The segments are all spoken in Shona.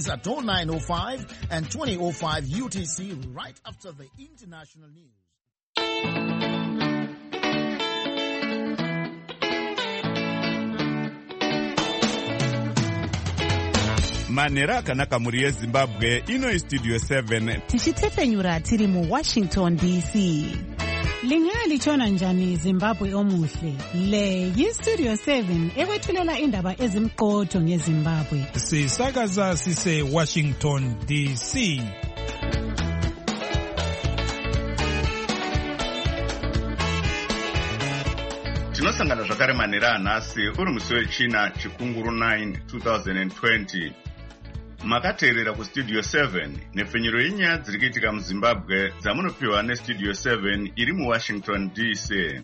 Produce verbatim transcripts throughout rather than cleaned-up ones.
Weekdays at oh nine oh five and twenty oh five U T C right after the international news. Manera akanaka muri yeZimbabwe ino studio seven tichitefenyura tiri mu Washington D C. Lingali chona njani Zimbabwe omuhle. Le yi Studio seven ekwethulela indaba ezimqotho ngeZimbabwe. Sisakaza sise Washington D C. tinosangana zvakare manera anhasi uri musi wechina chikunguru nine twenty twenty. Makateerera ku Studio seven nepfenyuro yenyaya dziri kuitika muZimbabwe dzamunopiwa neStudio seven iri muWashington D C.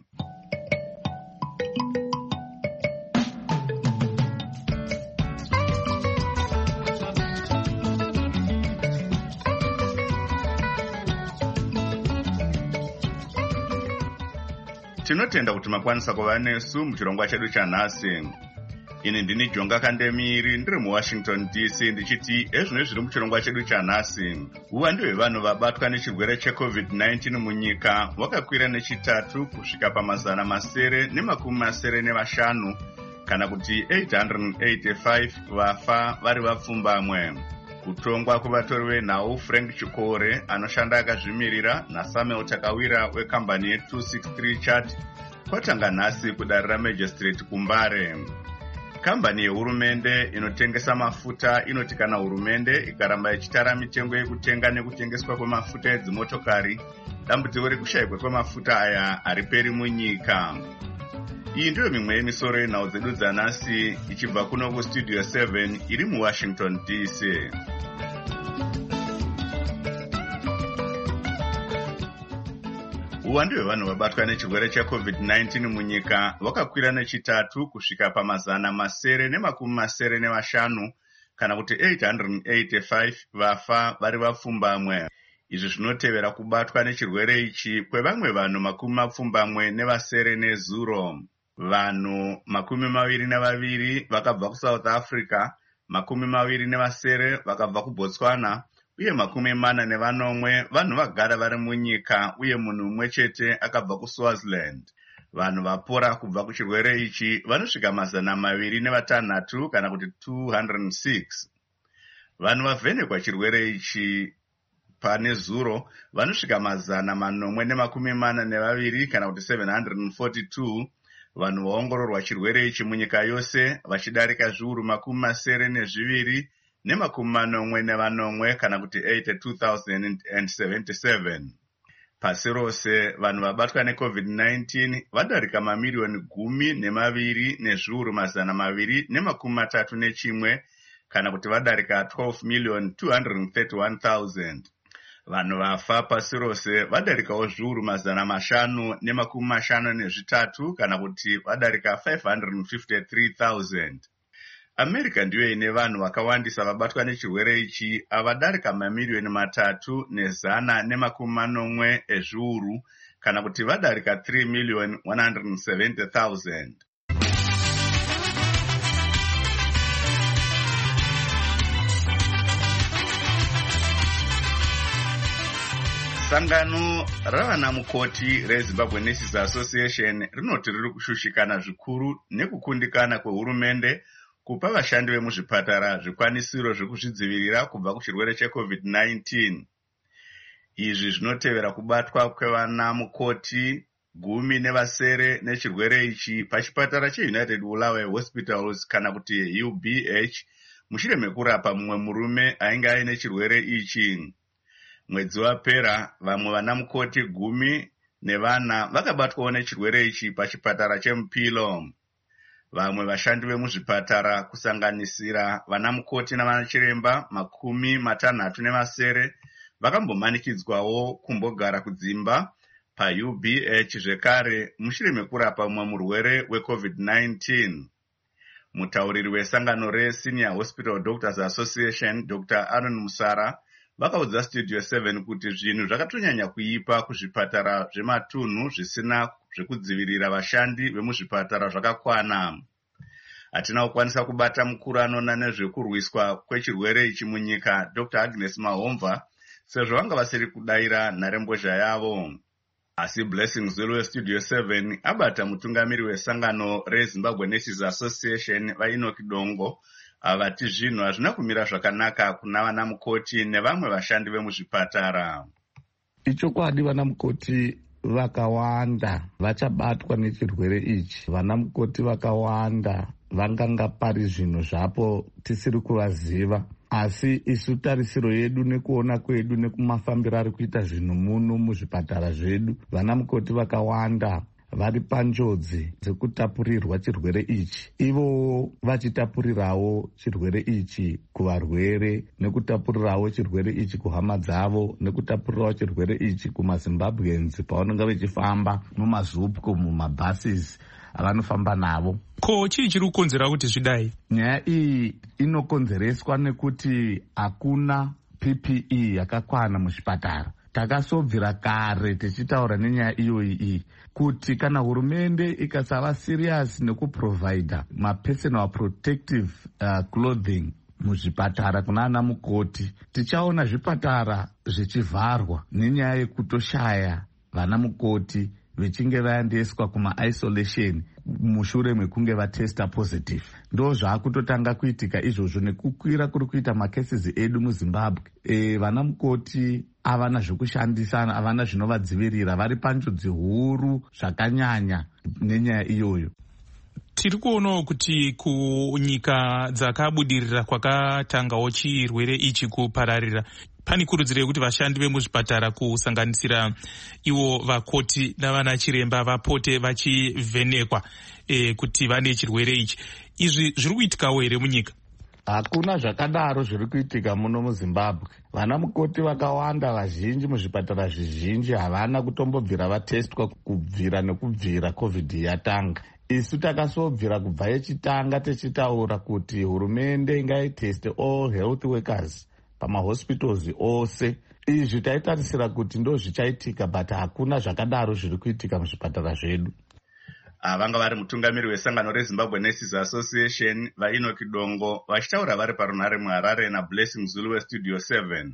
Tinotenda kuti makwanisa kuva nesu muchirongwa chedu chanhasi. Ini ndini Jonga Kandemiri ndiri muWashington D C ndichiti ezvino zviri muchirongwa chedu chanhasi. Uwandu hwevanhu vabatwa nechirwere checovid nineteen munyika wakakwira nechitatu kusvika pamazana masere nemakumi masere nevashanu kana kuti eight hundred eighty-five vafa vari vapfumbamwe. Kutongwa kuvatori venhau Frank Chikore anoshanda akazvimirira naSamuel Takawira wekambani ye two sixty-three chat kwatanga nhasi kudarira Magistrate kuMbare. Kambani yehurumende inotengesa mafuta inoti kana hurumende ikaramba ichitara mitengo yekutenga nekutengeswa kwemafuta edzimotokari, dambudziko rekushayikwa kwemafuta aya hariperi munyika. Iyi ndiyo mimwe yemisoro yenhau dzedu dzanhasi ichibva kuno kuStudio seven iri muWashington D C. Uwandu hwevanhu vabatwa nechirwere checovid nineteen munyika wakakwira nechitatu kusvika pamazana masere nemakumi masere nevashanu kana kuti eight hundred eighty-five vafa vari vapfumbamwe. Izvi zvinotevera kubatwa nechirwere ichi kwevamwe vanhu makumi mapfumbamwe nevasere nezuro. Vanhu makumi maviri nevaviri vakabva kuSouth Africa, makumi maviri nevasere vakabva kuBotswana, uye makumi mana nevanomwe vanhu vagara vari munyika uye munhu umwe chete akabva kuSwaziland. Vanhu vapora kubva kuchirwere ichi vanosvika mazana maviri nevatanhatu kana kuti two hundred six. Vanhu vavhenekwa chirwere ichi pane zuro vanosvika mazana manomwe nemakumi mana nevaviri kana kuti seven hundred forty-two. Vanhu vaongororwa chirwere ichi munyika yose vachidarika zviuru makumi masere nezviviri nemakumi manomwe nevanomwe kana kuti eighty-two thousand seventy-seven. Pasi rose vanhu vabatwa necovid nineteen vadarika mamiriyoni gumi nemaviri nezviuru mazana maviri nemakumi matatu nechimwe kana kuti vadarika twelve million two hundred thirty-one thousand. Vanhu vafa pasi rose vadarikawo zviuru mazana mashanu nemakumi mashanu nezvitatu kana kuti vadarika five hundred fifty-three thousand. America ndiyo ine vanhu vakawandisa vabatwa nechirwere ichi avadarika mamiriyoni matatu nezana nemakumi manomwe ezviuru kana kuti vadarika three million one hundred seventy thousand. Sangano ravana mukoti reZimbabwe Nurses Association rinoti riri kushushikana zvikuru nekukundikana kwehurumende kupa vashandi vemuzvipatara zvikwanisiro zvekuzvidzivirira kubva kuchirwere checovid nineteen. Izvi zvinotevera kubatwa kwevana mukoti gumi nevasere nechirwere ichi pachipatara cheUnited Bulawayo Hospitals kana kuti U B H mushure mekurapa mumwe murume ainge aine chirwere ichi. Mwedzi wapera vamwe vana mukoti gumi nevana vakabatwawo nechirwere ichi pachipatara cheMupilo. Vamwe vashandi vemuzvipatara kusanganisira vana mukoti navanachiremba makumi matanhatu nevasere vakambomanikidzwawo kumbogara kudzimba paU B H zvekare mushure mekurapa mumwe murwere wecovid nineteen. Mutauriri wesangano reSenior Hospital Doctors Association Doctor Aaron Musara vakaudza Studio seven kuti zvinhu zvakatonyanya kuipa kuzvipatara zvematunhu zvisina zvekudzivirira vashandi vemuzvipatara zvakakwana. hatina kukwanisa kubata mukuru anona nezvekurwiswa kwechirwere ichi munyika Doctor Agnes Mahomva sezvo vanga vasiri kudayira nharembozha yavo. Asi Blessing Zulu weStudio seven abata mutungamiri wesangano reZimbabwe Nurses Association vaEnoch Dongo avati zvinhu hazvina kumira zvakanaka kuna vana mukoti nevamwe vashandi vemuzvipatara. Ichokwadi vana mukoti vakawanda vachabatwa nechirwere ichi. Vana mukoti vakawanda vanganga pari zvinhu zvapo tisiri kuvaziva. Asi isu tarisiro yedu nekuona kwedu nekumafambiro ari kuita zvinhu muno muzvipatara zvedu, vana mukoti vakawanda vari panjodzi dzekutapurirwa chirwere ichi. Ivo vachitapurirawo chirwere ichi kuvarwere, nekutapurirawo chirwere ichi kuhama dzavo, nekutapurirawo chirwere ichi kumaZimbabweans pavanenge vachifamba mumazupco, mumabhasis avanofamba navo. Ko chii chiri kukonzera kuti zvidai? Nyaya iyi inokonzereswa nekuti hakuna P P E yakakwana muzvipatara. Takasobvira kare tichitaura nenyaya iyoyi iyi kuti kana hurumende ikasava serious nekuprovida mapersonal protective uh, clothing muzvipatara kuna ana mukoti, tichaona zvipatara zvichivharwa nenyaya yekutoshaya vana mukoti vechinge vaendeswa kuma-isolation mushure mekunge vatesta positive. Ndo zvaakutotanga kuitika izvozvo nekukwira kuri kuita macases edu muZimbabwe. E, vana mukoti havana zvekushandisa, havana zvinovadzivirira, vari panjodzi huru zvakanyanya nenyaya iyoyo. Tiri kuonawo kuti kunyika dzakabudirira kwakatangawo chirwere ichi kupararira, pane kurudziro yekuti vashandi vemuzvipatara kusanganisira ivo vakoti navana chiremba vapote vachivhenekwa e, kuti vane chirwere ichi. Izvi zviri kuitikawo here munyika? Hakuna zvakadaro zviri kuitika muno muZimbabwe. Vana mukoti vakawanda vazhinji muzvipatara zvizhinji havana kutombobvira vatestwa kubvira nekubvira COVID yatanga. Isu takasobvira kubva yechitanga tichitaura kuti hurumende ngaiteste all health workers pamahospitals ose. Izvi taitarisira kuti ndo zvichaitika, but hakuna zvakadaro zviri kuitika muzvipatara zvedu. Vanga vari mutungamiri wesangano reZimbabwe Nurses Association vaEnoch Dongo vachitaura vari parunhare muHarare naBlessing Zulu weStudio seven.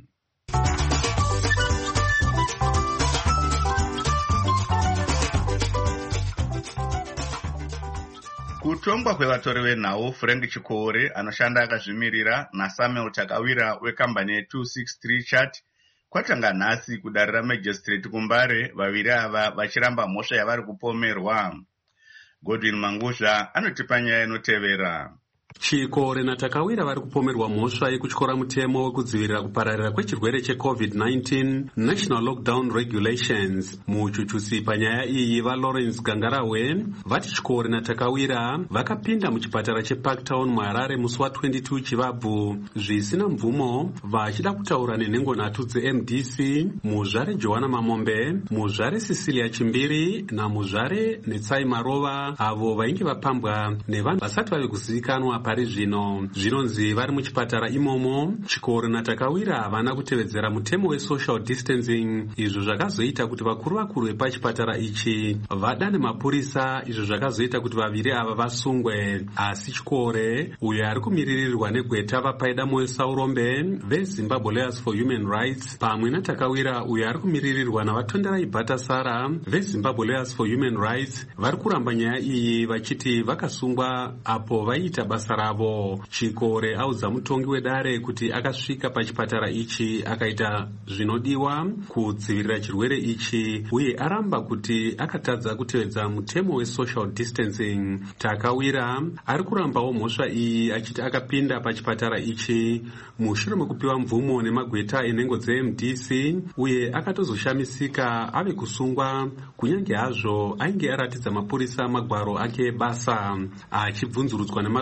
Kutongwa kwevatori venhau Frank Chikore anoshanda akazvimirira naSamuel Takawira wekambani ye two sixty-three Chat kwatanga nhasi kudarira Magistrate kuMbare, vaviri ava vachiramba mhosva yavari kupomerwa. Godwin Manguzha anotipa nyaya inotevera. Chikore naTakawira vari kupomerwa mhosva yekutyora mutemo wekudzivirira kupararira kwechirwere cheCovid nineteen National Lockdown Regulations. Muchuchusi panyaya iyi vaLawrence Gangarawe vati Chikore naTakawira vakapinda muchipatara cheParktown muHarare musi wa twenty-two Chivabvu zvisina mvumo, vachida kutaura nenhengo nhatu dzeM D C, muzvare Johanna Mamombe, muzvare Cecilia Chimbiri namuzvare Netsai Marova, avo vainge vapambwa nevanhu vasati vave kuzivikanwa pari zvino. Zvinonzi vari muchipatara imomo Chikore naTakawira havana kutevedzera mutemo wesocial distancing, izvo zvakazoita kuti vakuru vakuru vepachipatara ichi vadane mapurisa, izvo zvakazoita kuti vaviri ava vasungwe. Asi Chikore, uyo ari kumiririrwa negweta vapaida moyo Saurombe veZimbabwe Lawyers for Human Rights, pamwe naTakawira uyo ari kumiririrwa navatonderai Bhatasara veZimbabwe Lawyers for Human Rights, vari kuramba nyaya iyi vachiti vakasungwa apo vaiita basa ravo. Chikore audza mutongi wedare kuti akasvika pachipatara ichi akaita zvinodiwa kudzivirira chirwere ichi, uye aramba kuti akatadza kutevedza mutemo wesocial distancing. Takawira ari kurambawo mhosva iyi achiti akapinda pachipatara ichi mushure mekupiwa mvumo nemagweta enhengo dzeM D C, uye akatozoshamisika ave kusungwa kunyange hazvo ainge aratidza mapurisa magwaro ake basa. Achibvunzurudzwa nemagweta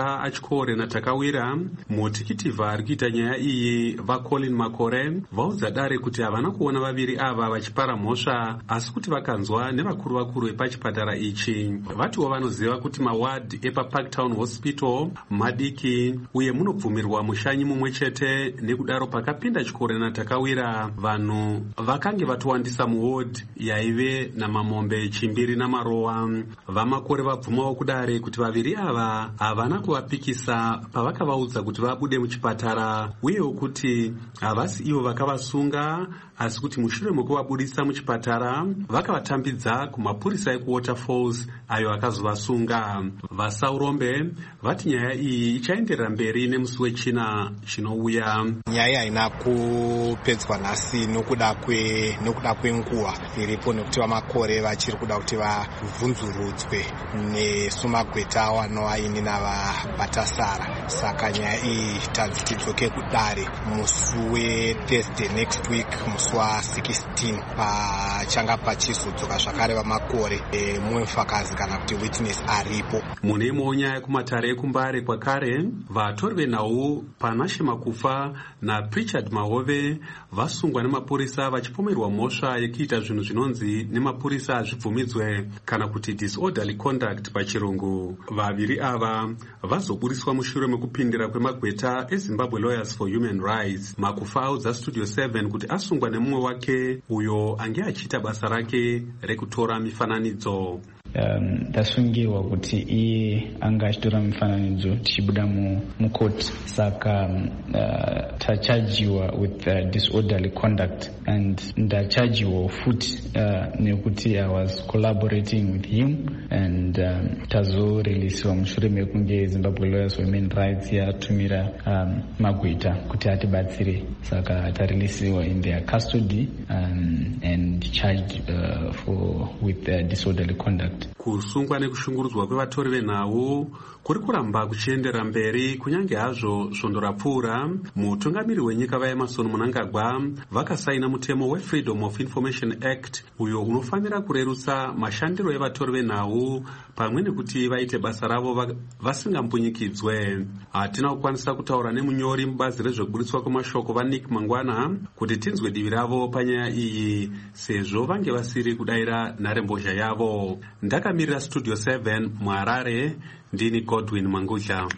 maguta achikore natakawira. Mutikitivi ari kuita nyaya iyi vaColin Makore vaudza dare kuti havana kuona vaviri ava vachipara mhosva, asi kuti vakanzwa nevakuru vakuru vepachipatara ichi. Vatiwo vanoziva kuti maward epaParktown Hospital madiki uye munobvumirwa mushanyi mumwe chete, nekudaro pakapinda chikore natakawira vanhu vakange vatowandisa muward yaive namamombe chimbiri namarowa. VaMakore vabvumawo kudare kuti vaviri ava havana kuvapikisa pavakavaudza kuti vabude muchipatara, uyewo kuti havasi ivo vakavasunga, asi kuti mushure mekuvabudisa muchipatara vakavatambidza kumapurisa ekuWaterfalls ayo akazovasunga. VaSaurombe vati nyaya iyi ichaenderera mberi nemusi wechina chinouya. Nyaya haina kupedzwa nhasi nokuda kwe nokuda kwenguva iripo, nekuti vaMakore vachiri kuda kuti vabvunzurudzwe nesumagweta wanoaini navaBhatasara. Saka nyaya iyi tanzi tidzoke kudare musi weThursday next week, musi wa16 pachanga pachizodzoka zvakare vaMakore e, mumwe mufakazi kana kuti witness aripo. Mune imwe nyaya kumatare ekuMbare kwakare vatori venhau Panashe Makufa naPrichard Mahove vasungwa nemapurisa vachipomerwa mhosva yekuita zvinhu zvinonzi nemapurisa hazvibvumidzwe kana kuti disorderly conduct pachirungu. Vaviri ava vazoburiswa mushure mekupindira kwemagweta eZimbabwe Lawyers for Human Rights. Makufa audza Studio seven kuti asungwa nemumwe wake uyo ange achiita basa rake rekutora mifananidzo. Um, ndasungiwa kuti iye anga achitora mifananidzo tichibuda mukoti, saka um, uh, tachajiwa with uh, disorderly conduct, and ndachajiwa futi uh, nekuti I was collaborating with him, and um, tazoreleasiwa mushure mekunge Zimbabwe Lawyers for Human Rights yatumira um, magweta kuti atibatsire, saka tareleasiwa in their custody um, and charged uh, for with uh, disorderly conduct. Kusungwa nekushungurudzwa kwevatori venhau kuri kuramba kuchiendera mberi kunyange hazvo svondo rapfuura. Mutungamiri wenyika vaEmmerson Mnangagwa vakasaina mutemo weFreedom of Information Act uyo unofanira kurerutsa mashandiro evatori venhau pamwe nekuti vaite basa ravo vasingambunyikidzwe. Hatina kukwanisa kutaura nemunyori mubazi rezvekuburitswa kwemashoko vaNick Mangwana kuti tinzwe divi ravo panyaya iyi, sezvo vange vasiri kudaira nharembozha yavo. Ndakamirira Studio seven muHarare, ndini Godwin Mangudla.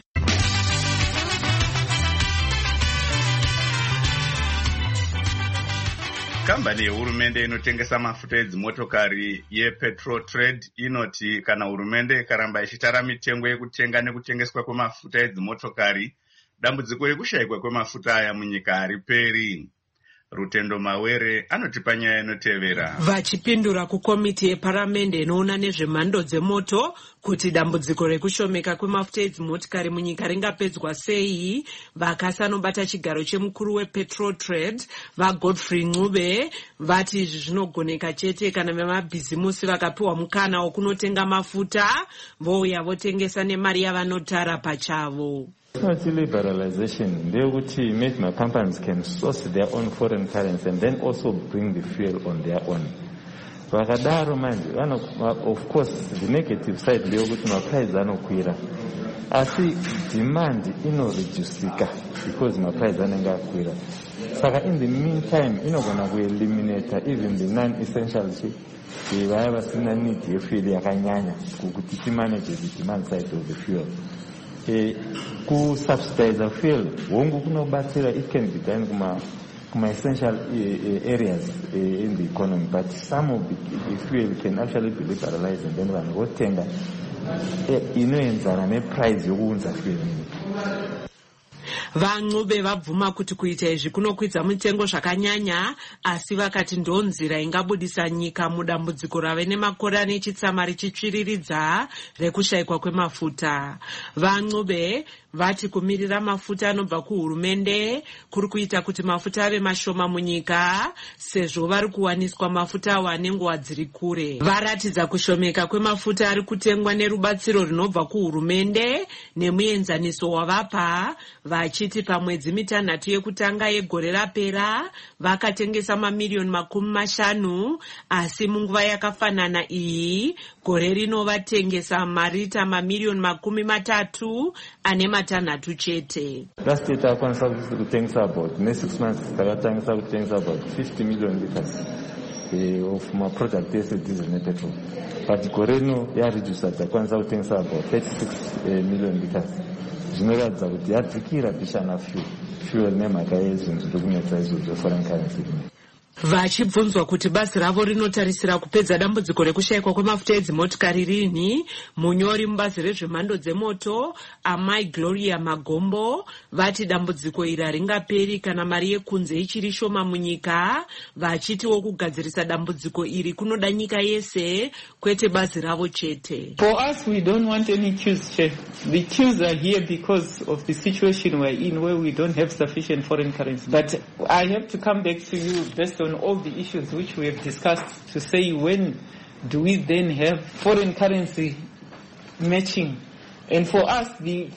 Kambani yehurumende inotengesa mafuta edzimotokari yePetrol Trade inoti kana hurumende ikaramba ichitara mitengo yekutenga nekutengeswa kwemafuta edzimotokari, dambudziko rekushayikwa kwemafuta aya munyika hariperi. Rutendo Mawere anotipa nyaya inotevera. Vachipindura kukomiti yeparamende inoona nezvemhando dzemoto kuti dambudziko rekushomeka kwemafuta edzimotokari munyika ringapedzwa sei, vakasanobata chigaro chemukuru wePetrol Trade vaGodfrey Ncube vati izvi zvinogoneka chete kana vemabhizimusi vakapiwa mukana wokunotenga mafuta vouya votengesa nemari yavanotara pachavo. It's not liberalization. They would make my companies can source their own foreign currency and then also bring the fuel on their own. Vakadaro manje, of course, the negative side ndeyekuti maprice anokwira. Asi demand inoreducika because maprice anenge akwira. Saka in the meantime, inogona kueliminate even the non-essential shit. Vaya vasina need yefuel yakanyanya kuti timanage the demand side of the fuel. Ku subsidize fuel wongo kunobatsira, it can be done kuma kuma essential areas in the economy, but some of the, the fuel can actually be liberalized and then vanhu votenga inoenzana neprice yokuunza fuel. VaNcube vabvuma kuti kuita izvi kunokwidza mutengo zvakanyanya, asi vakati ndonzira ingabudisa nyika mudambudziko rave nemakore ane chitsama richitsviriridza rekushayikwa kwemafuta. VaNcube vati kumirira mafuta anobva kuhurumende kuri kuita kuti mafuta ave mashoma munyika sezvo vari kuwaniswa mafuta awa nenguva dziri kure. Varatidza kushomeka kwemafuta ari kutengwa nerubatsiro runobva kuhurumende nemuenzaniso wavapa, vachiti pamwedzi mitanhatu yekutanga yegore rapera vakatengesa mamiliyoni makumi mashanu, asi munguva yakafanana iyi gore rino vatengesa marita mamiliyoni makumi matatu ane matanhatu chete. Last year takwanisa kutengesa about ne six months takatangisa kutengesa about fifty million liters uh, of my product ese diesel ne petrol, but gore rino yaredusa takwanisa kutengesa about thirty-six uh, million liters. Zvinoratidza kuti yadzikira pishana fuel fuel nemhaka yezvinhu zviri kunetsa izvo zveforeign currency. Vachibvunzwa kuti basi ravo rinotarisira kupedza dambudziko rekushayikwa kwemafuta edzimotikari rini, munyori mubazi rezvemhando dzemoto Amai Gloria Magombo vati dambudziko iri haringaperi kana mari yekunze ichiri shoma munyika, vachitiwo kugadzirisa dambudziko iri kunoda nyika yese kwete bazi ravo chete. For us, we don't want any queues, Chef. The queues are here because of the situation we're in where we don't have sufficient foreign currency. But I have to come back to you based on all the issues which we have discussed to say when do we then have foreign currency matching. And for us, the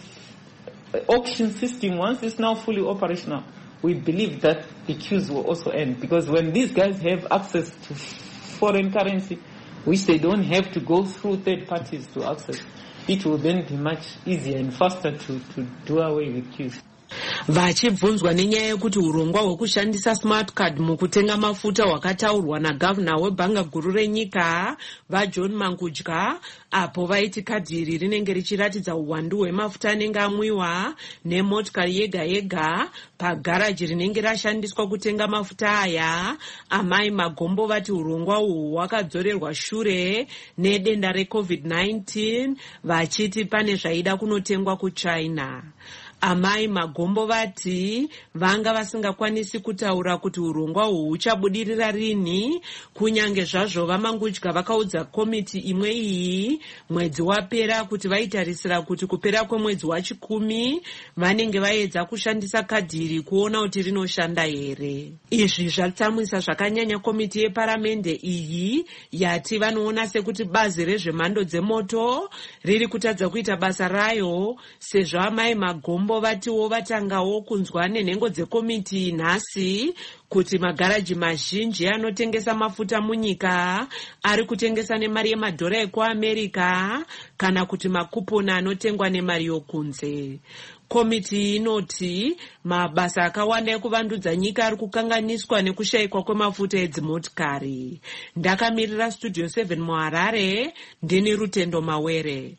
auction system, once it's now fully operational, we believe that the queues will also end, because when these guys have access to foreign currency, which they don't have to go through third parties to access, it will then be much easier and faster to, to do away with queues. Vachibvunzwa nenyaya yekuti urongwa hwekushandisa smart card mukutenga mafuta hwakataurwa nagavana webhanga guru renyika vaJohn Mangudya, apo vaiti kadhi iri rinenge richiratidza uwandu hwemafuta anenge amwiwa nemotikari yega yega pagaraji rinenge rashandiswa kutenga mafuta aya. Amai Magombo vati urongwa uhwu hwakadzorerwa shure nedenda recovid nineteen, vachiti pane zvaida kunotengwa kuChina. Amai Magombo vati vanga vasingakwanisi kutaura kuti urongwa uhwu huchabudirira rini, kunyange zvazvo vaMangudya vakaudza komiti imwe iyi mwedzi wapera kuti vaitarisira kuti kupera kwemwedzi wachikumi vanenge vaedza kushandisa kadhi iri kuona kuti rinoshanda here. Izvi zvatsamwisa zvakanyanya komiti yeparamende iyi yati vanoona sekuti bazi rezvemhando dzemoto riri kutadza kuita basa rayo, sezvo Amai Magombo vatiwo vatangawo kunzwa nenhengo dzekomiti nhasi kuti magaraji mazhinji anotengesa mafuta munyika ari kutengesa nemari yemadhora ekuAmerica kana kuti makuponi anotengwa nemari yokunze. Komiti inoti mabasa akawanda ekuvandudza nyika ari kukanganiswa nekushayikwa kwemafuta edzimotikari. Ndakamirira Studio seven muHarare, ndini Rutendo Mawere.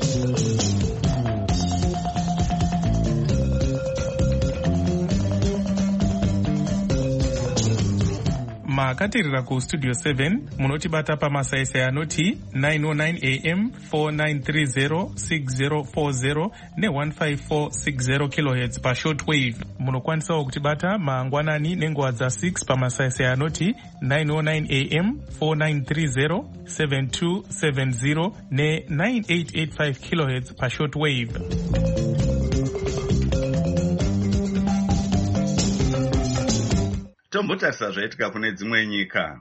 Makatirira ku Studio seven munotibata pamasaisai anoti nine oh nine A M, four nine three zero, six zero four zero ne one five four six zero kilohertz pa shortwave. Munokwanisawo kutibata mangwanani nenguva dza six pamasaisai anoti nine oh nine A M, four nine three zero, seven two seven zero ne nine eight eight five kilohertz pa shortwave. Tombotarisa zvaitika kune dzimwe nyika.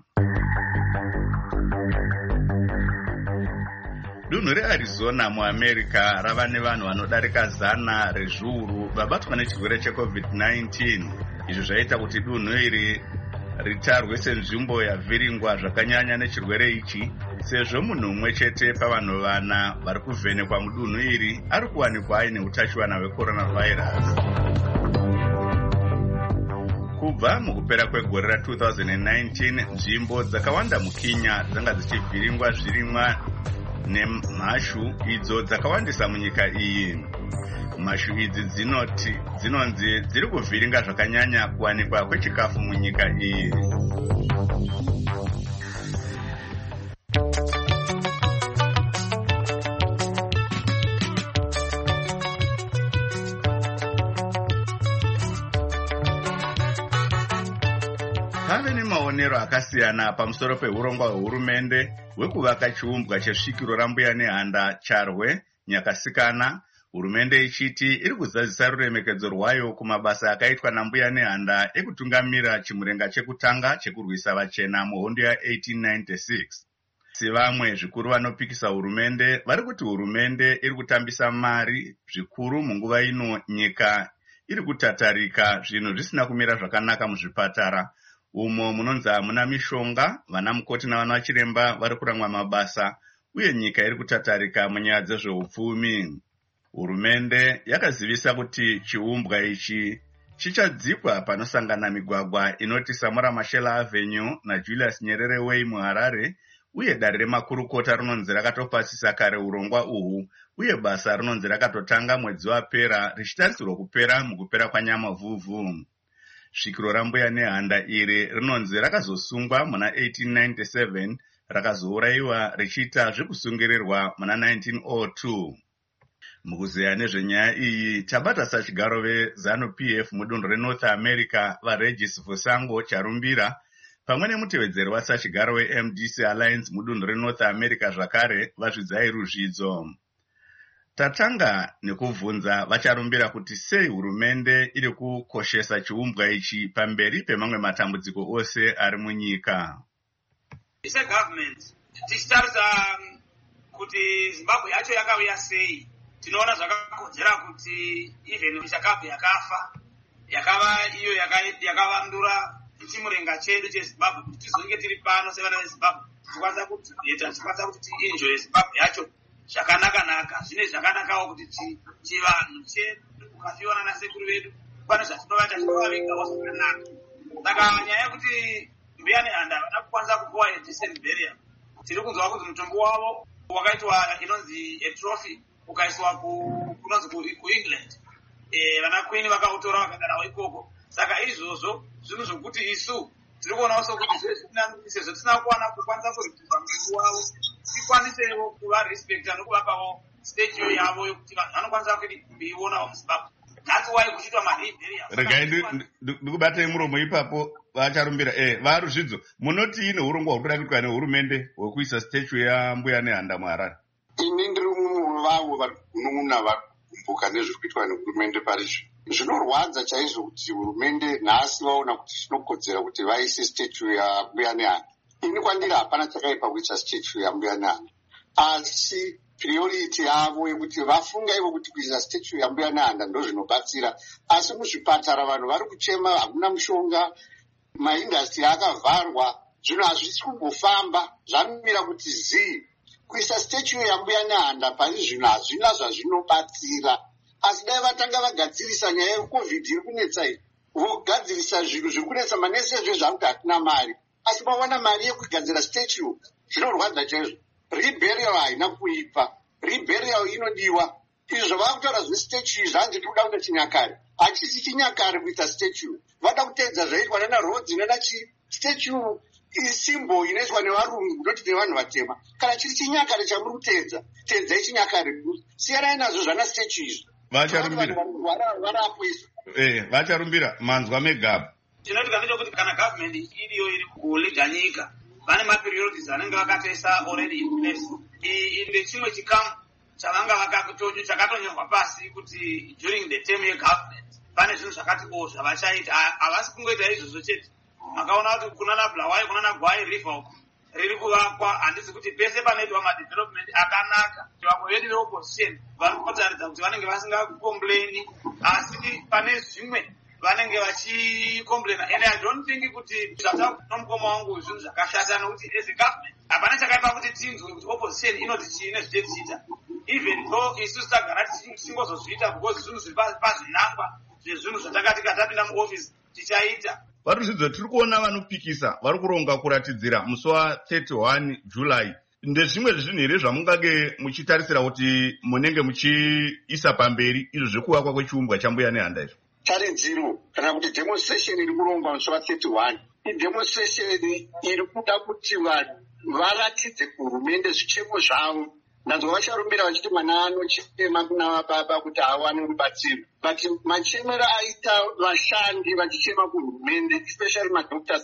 Dunhu reArizona muAmerica rava nevanhu vanodarika zana rezviuru vabatwa nechirwere checovid nineteen. Izvo zvaita kuti dunhu iri ritarwe senzvimbo yavhiringwa zvakanyanya nechirwere ichi, sezvo munhu umwe chete pavanhu vana vari kuvhenekwa mudunhu iri ari kuwanikwa aine utachiwana hwecoronavirus. Kubva mukupera kwegore ra two thousand nineteen, nzvimbo dzakawanda muKenya dzanga dzichivhiringwa zvirimwa nemhashu idzo dzakawandisa munyika iyi. Mhashu idzi dzinoti dzinonzi dziri kuvhiringa zvakanyanya kuwanikwa kwechikafu munyika iyi. Pave nemaonero akasiyana pamusoro peurongwa hwehurumende hwekuvaka chiumbwa chesvikiro rambuya nehanda Charwe Nyakasikana, hurumende ichiti iri kuzadzisa ruremekedzo rwayo kumabasa akaitwa nambuya nehanda ekutungamira chimurenga chekutanga chekurwisa vachena muhondo ya-eighteen ninety-six. Sivamwe zvikuru vanopikisa hurumende vari kuti hurumende iri kutambisa mari zvikuru munguva ino nyika iri kutatarika zvinhu zvisina kumira zvakanaka muzvipatara, umo munonzi hamuna mishonga, vana mukoti navana chiremba vari kuramwa mabasa, uye nyika iri kutatarika munyaya dzezveupfumi. Hurumende yakazivisa kuti chiumbwa ichi chichadzikwa panosangana migwagwa inoti Samora Machel Avenue naJulius Nyerere Way muHarare, uye dare remakurukota rinonzi rakatopasisa kare urongwa uhu, uye basa rinonzi rakatotanga mwedzi wapera richitarisirwa kupera mukupera kwaNyamavhuvhu. Svikiro rambuya nehanda iri rinonzi rakazosungwa muna eighteen ninety-seven, rakazourayiwa richiita zvekusungirirwa muna nineteen oh two. Mukuzeya nezvenyaya iyi tabata sachigaro veZANU P F mudunhu reNorth America vaRegis Vusango Charumbira, pamwe nemutevedzeri wasachigaro weM D C Alliance mudunhu reNorth America zvakare vazvidzai ruzvidzo. Tatanga nekubvunza vacharumbira kuti sei hurumende iri kukoshesa chiumbwa ichi pamberi pemamwe matambudziko ose ari munyika. Segovernment tichitarisa kuti Zimbabwe yacho yakauya sei, tinoona zvakakodzera kuti even Chakabe yakafa yakava iyo yakavandura chimurenga chedu cheZimbabwe kuti tizonge tiri pano sevana veZimbabwe tikwanisa kuti tikwanisa kuti tienjoy Zimbabwe yacho zvakanaka-naka. Zvine zvakanakawo kuti chivanhu chedu ukafiona nasekuru vedu pane zvatinovata tinovavigawo zvakanaka. Saka nyaya yekuti mbuya nehanda vana kukwanisa kupuwa decent burial, tiri kunzwa kuti mutombo wavo wakaitwa inonzi atrophy ukaiswa kunonzi kuEngland, vana Queen vakautora vakaenda nawo ikoko. Saka izvozvo zvinhu zvokuti isu tiri kuonawo sokuti sezvo tisina kuwana kukwanisa kuripiwa mutombo wavo, tikwanisewo kuvarespecta nokuvapawo statue yavo yokuti vanhu vanokwanisa kuionawo muZimbabwe. That's why kuchiitwa madiburial. Regai ndikubatei muromo ipapo vacharumbira. Eh, varuzvidzo munoti ine urongwa huri kuitwa nehurumende hwekuisa statue yambuya nehanda muHarare. Ini ndiri mumwe vavo vari kunun'una vari kukumbuka nezviri kuitwa nehurumende parizvo. Zvinorwadza chaizvo kuti hurumende nhasi vaona kuti zvinokodzera kuti vaise statue yambuya nehanda. Ini kwandiri hapana chakaipa kuisa statue yambuya nehanda, asi priority yavo yekuti vafunga ivo kuti kuisa statue yambuya nehanda ndo zvinobatsira. Asi muzvipatara vanhu vari kuchema hakuna mushonga, maindastri akavharwa, zvinhu hazvisi kumbofamba, zvamira kuti zii. Kuisa statue yambuya nehanda pari zvino hazvina zvazvinobatsira. Asi dai vatanga vagadzirisa nyaya yeCovid iri kunetsa iyi, vogadzirisa zvinhu zviri kunetsa manesi ezvo zvakuti hatina mari, asi vawana mari yekugadzira statue, zvinorwadza chaizvo. Reburial haina kuipa, reburial inodiwa. Izvo vakutaura zvestatue zvanzi tiri kuda kuita chinyakare, hachisi chinyakare kuita statue. Vada kuteedza zvaitwa nana Rhodes nana chi statue isimbo inoitwa nevarungu kutoti nevanhu vatema. Kana chiri chinyakare chamuri kuteedza, teedzai chinyakare. Siyanai nazvo zvana statue izvo. Vacharumbira. Eh, vacharumbira manzwa megaba. Tinoti kamita kuti kana government iriyo iri kulida nyika, vane mapriorities anenge vakatoisa already in place. Iyi ndechimwe chikamu chavanga vakakutonyo chakatonyorwa pasi kuti during the term yegovernment pane zvinhu zvakati o zvavachaita. Havasi kungoita izvozvo chete. Makaona kuti kunana Bulawayo kunana Gwai River riri kuvakwa, handisi kuti pese panoitwa madevelopment akanaka. Vamwe vedu veopposition vari kutaridza kuti vanenge vasingakomplaini, asi pane zvimwe vanenge vachikomplaina. And I don't think kuti zvata nomukoma wangu zvinhu zvakashata, nokuti as a government hapana chakaipa kuti tinzwe kuti opposition inoti chiine zvichetiita, even though isu tagara tichingozozviita because zvinhu zviri pazvinangwa zvezvinhu zvatakati katapinda muoffice tichaita. Varuzvidzo tiri kuona vanopikisa vari kuronga kuratidzira musi wa-thirty-one July. Ndezvimwe zvinhu here zvamungange muchitarisira kuti munenge muchiisa pamberi izvo zvekuvakwa kwechiumbwa chambuya nehanda izvo? Taridziro kana kuti demonstration iri kurongwa musi wa-thirty-one idemonstration iri kuda kuti vanhu varatidze kuhurumende zvichemo zvavo. Ndanzwa vacharumbira vachiti mwana anochema kuna baba kuti awane rubatsiro. But machemero aita vashandi vachichema kuhurumende, especially madoctors,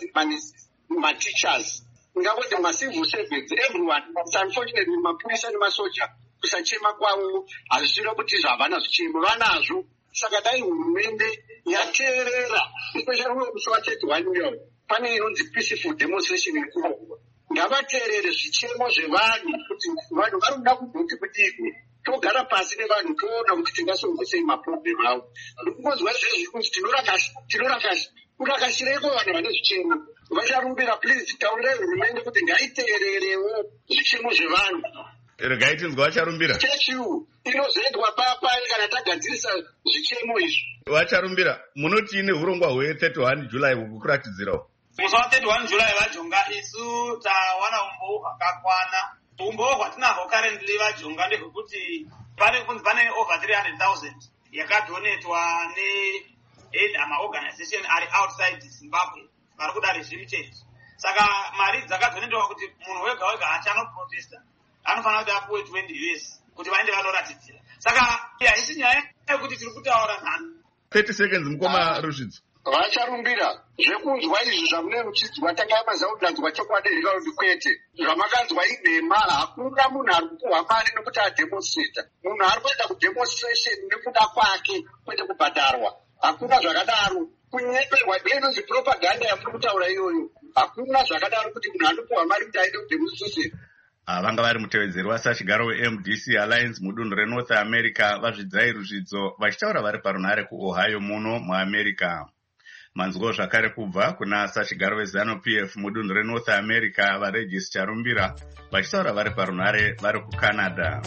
mateachers, ngavoti macivil servants, everyone. But unfortunately, mapurisa nemasoja kusachema kwavo hazvisina kuti zvavana zvichemo vanazvo. Saka dai hurumende yateerera, especially uyo musi watete waNew York pane inonzi peaceful demonstration irikurohwa, ngavateerere zvichemo zvevanhu kuti vanhu vanoda kudoti kudii, togara pasi nevanhu toona kuti tingasolve sei maproblem avo. Ndikungonzwa zvezvi kuti tinorakashi-tinorakashi-tirakashireko vanhu vane zvichemo. Vacharumbira please taurirai hurumende kuti ngaiteererewo zvichemo zvevanhu. Regai tinzwa vacharumbira. Chechiu inozoendwa papa kana tagadzirisa zvichemo izvi. Vacharumbira, munoti ine hurongwa hwe-thirty-one July hukuratidzirawo. Musi wa-thirty-one July vajonga isu tawana umboo hwakakwana. Umboo hwatinahwo currently vajonga ndehwekuti pane kunzi pane over three hundred thousand yakadonetwa ne-aid ama-organization ari outside Zimbabwe vari kuda regime change. Saka mari dzakadonetwa kuti munhu wega wega achanoprotesta anofanira kuti apuwe twenty U S kuti vaende vanoratidzira. Saka haisi nyaya yekuti tiri kutaura nhano. thirty seconds mukoma Rusvidzo. Vacharumbira zvekunzwa izvi zvamune muchidzwa tanga mazaudadzwa chokwadi rikaudi kwete zvamakanzwa inhema. Hakuna munhu ari kupuhwa mari nekuti ademonstrata. Munhu ari kuenda kudemonstration nekuda kwake kwete kubhadharwa. Hakuna zvakadaro. Kunyeperwa inonzi propaganda yamuri kutaura iyoyo. Hakuna zvakadaro kuti munhu anopuhwa mari kuti aende kudemonstration. Vanga vari mutevedzeri wasachigaro we-M D C Alliance mudunhu reNorth America vazvidzai Rusvidzo vachitaura vari parunhare kuOhio muno muAmerica. Manzwo zvakare kubva kuna sachigaro weZanu-P F mudunhu reNorth America vaRegis Charumbira vachitaura vari parunhare vari kuCanada.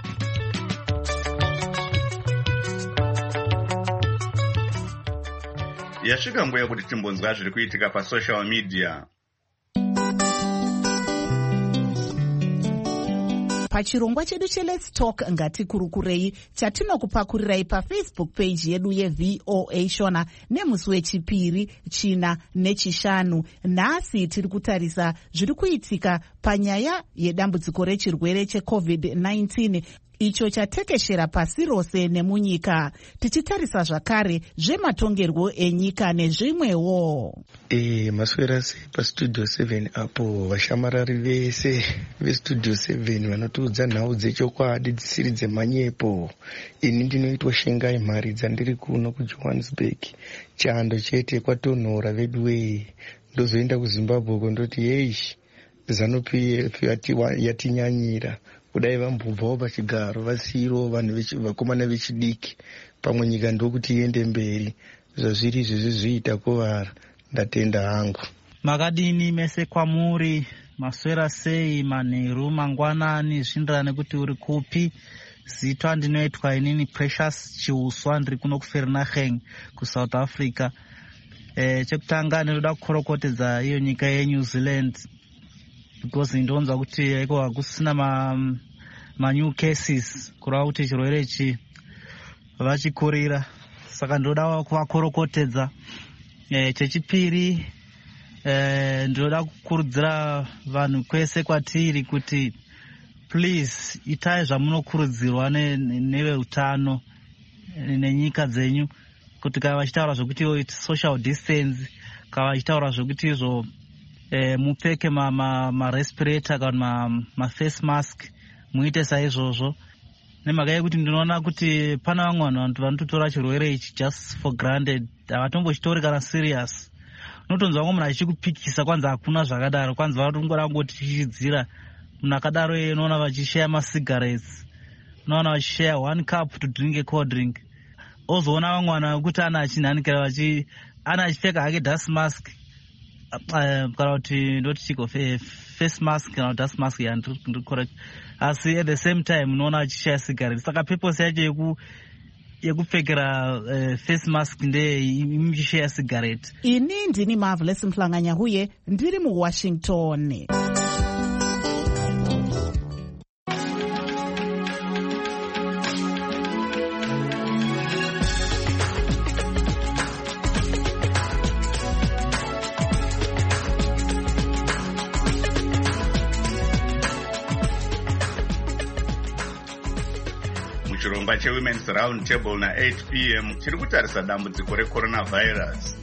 Yasvika nguva yekuti timbonzwa zviri kuitika pasocial media. Pachirongwa chedu cheLet's Talk ngatikurukurei chatinokupakurirai pafacebook page yedu yeV O A Shona nemusi wechipiri, china nechishanu. Nhasi tiri kutarisa zviri kuitika panyaya yedambudziko rechirwere checovid nineteen icho chatekeshera pasi rose nemunyika, tichitarisa zvakare zvematongerwo enyika nezvimwewo. E, maswera sei pastudio seven apo vashamarari vese vestudio seven vanotiudza nhau dzechokwadi dzisiri dzemanyepo. Ini ndinoitwa Shengai Mhari dzandiri kuno kuJohannesburg. Chando chete kwatonhora vedwei. Ndozoenda kuZimbabwe kundoti yeish Zanu-P F yatinyanyira. Kudai vambubvawo pachigaro vasiro vanhu vakomana vechidiki pamwe nyika ndokuti iende mberi. Zvazviri izvezvi zviita kuvara. Ndatenda hangu. Makadini mese kwamuri, maswera sei, manheru, mangwanani, zvindirana nekuti uri kupi. Zito andinoitwa inini Precious Chiuswa ndiri kuno kuVereeniging kuSouth Africa. Eh, chekutanga ndinoda kukorokotedza iyo nyika yeNew Zealand because ndonzwa kuti iko hakusina ma, ma new cases kureva kuti chirwere ichi vachikurira. Saka ndoda kuvakorokotedza. E, chechipiri e, ndinoda kukurudzira vanhu kwese kwatiri kuti please itai zvamunokurudzirwa neveutano nenyika dzenyu, kuti kana vachitaura zvokuti social distance, kana vachitaura zvokuti izvo e, mupfeke marespirator ma, ma kana maface ma mask muite saizvozvo. Nemhaka yekuti ndinoona kuti pana vamwe vanhu vanototora chirwere ichi just for granted, havatombochitori kana serious. Unotonzwa munhu achikupikisa kwanza hakuna zvakadaro, kwanza vatongoda kungoti tichidzira. Munhu akadaro iye unoona vachishare masigarettes, unoona vachishare one cup to drink a cold drink. Ozoona vamwe vanhu vekuti ana achinhanikira vachi ana achipfeka hake dust mask uh, kana kuti ndoti chiko face mask kana dust mask yandiri correct. Asi at the same time unoona vachishare cigarettes. Saka purpose yacho yeku yekupfekera uh, face mask ndeye imuchishare cigarette. Ini ndini Marvelous Mhlanganya huye ndiri muWashington. Chirongwa cheWomen's Round Table na eight p m chiri kutarisa dambudziko recoronavirus.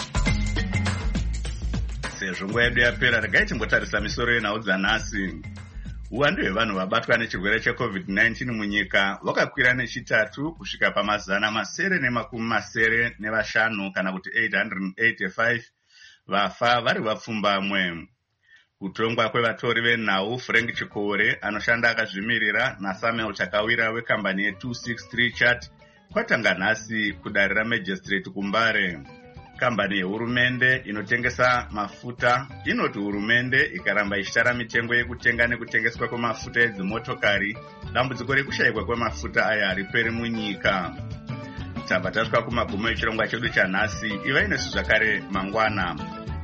Sezvo nguva yedu yapera, regai timbotarisa misoro yenhau dzanhasi. uwandu hwevanhu vabatwa nechirwere checovid nineteen munyika hwakakwira nechitatu kusvika pamazana masere nemakumi masere nevashanu kana kuti eight hundred eighty-five vafa vari vapfumbamwe. Kutongwa kwevatori venhau Frank Chikore anoshanda akazvimirira naSamuel Chakawira wekambani ye two sixty-three chat kwatanga nhasi kudarira Magistrate kuMbare. Kambani yehurumende inotengesa mafuta inoti hurumende ikaramba ichitara mitengo yekutenga nekutengeswa kwemafuta edzimotokari, dambudziko rekushayikwa kwemafuta aya hariperi munyika. Tabva tasvika kumagumo echirongwa chedu chanhasi. Ivai nesu zvakare mangwana.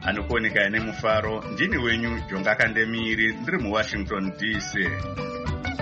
Anokuoneka nemufaro. Ndini wenyu Jonga Kandemiri ndiri muWashington D C.